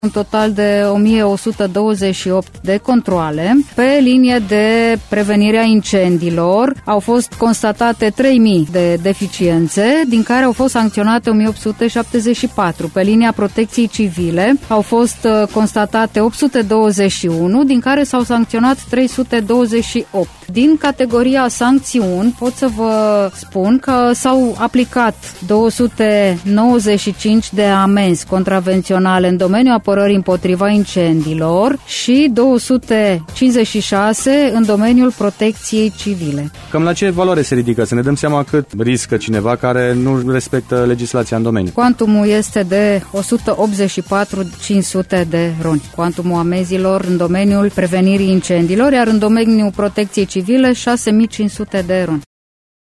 un total de 1128 de controale. Pe linie de prevenire a incendiilor au fost constatate 3000 de deficiențe, din care au fost sancționate 1874. Pe linia protecției civile au fost constatate 821, din care s-au sancționat 328. Din categoria sancțiuni pot să vă spun că s-au aplicat 295 de amenzi contravenționale în domeniul apărării împotriva incendiilor și 256 în domeniul protecției civile. Cam la ce valoare se ridică? Să ne dăm seama cât riscă cineva care nu respectă legislația în domeniu. Cuantumul este de 184.500 de RON. Cuantumul amenzilor în domeniul prevenirii incendiilor, iar în domeniul protecției civile 6.500 de RON.